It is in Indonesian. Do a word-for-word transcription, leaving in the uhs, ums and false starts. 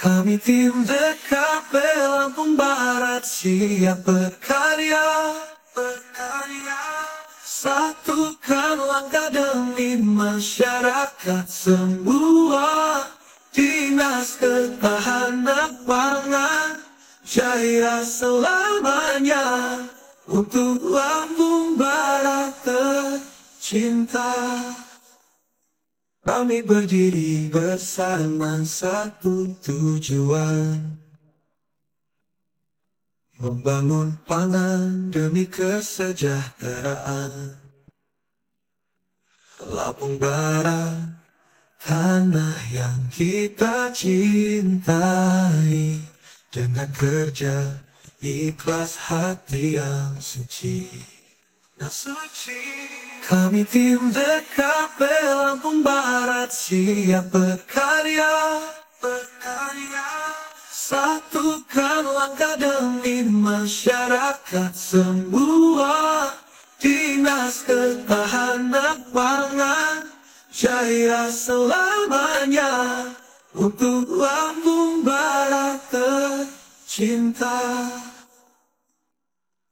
Kami tim D K P Lampung Barat siap berkarya, berkarya. Satukan langkah demi masyarakat semua. Dinas Ketahanan Pangan jaya selamanya untuk Lampung Barat tercinta. Kami berdiri bersama satu tujuan, membangun pangan demi kesejahteraan. Lampung Barat, tanah yang kita cintai, dengan kerja ikhlas hati yang suci. Kami tim D K P Lampung Barat siap berkarya, berkarya. Satukan langkah demi masyarakat semua. Dinas Ketahanan Pangan jaya selamanya untuk Lampung Barat tercinta.